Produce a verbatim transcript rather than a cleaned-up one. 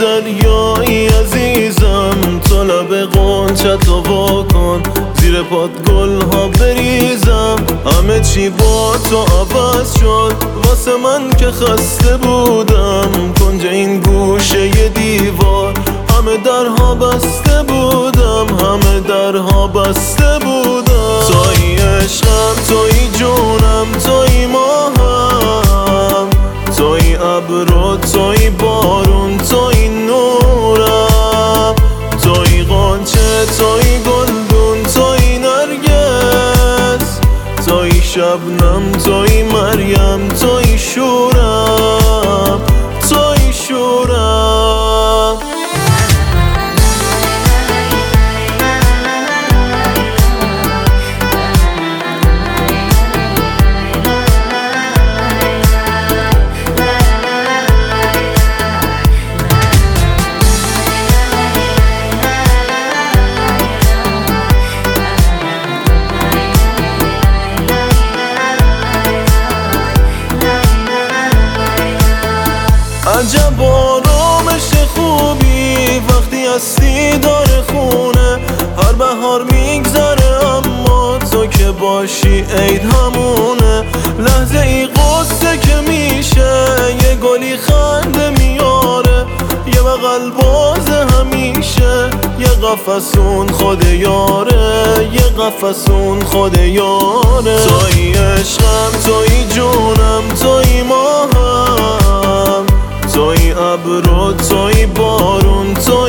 دریایی عزیزم، تو لب غنچه‌تو وا کن، زیر پات گل ها بریزم. همه چی با تو عوض شد واسه من که خسته بودم. کنج این گوشه ی دیوار همه درها بسته بودم، همه درها بسته بودم. توی عشقم، توی جونم، توی ماهم، توی ابر، توی بارون، توی نورم، توی غنچه، توی گلدون، توی نرگس، توی شبنم، توی مریم، توی شورم، توی شورم. عجب آرامش خوبی وقتی هستی داره خونه، هر بهار میگذره اما تو که باشی عید همونه. لحظه ای قصه که میشه، یه گلی خنده میاره، یه بغل باز همیشه، یه قفسون خود یاره، یه قفسون خود یاره. توی عشقم، توی جونم، توی ماهم، توی ابر، توی بارون، توی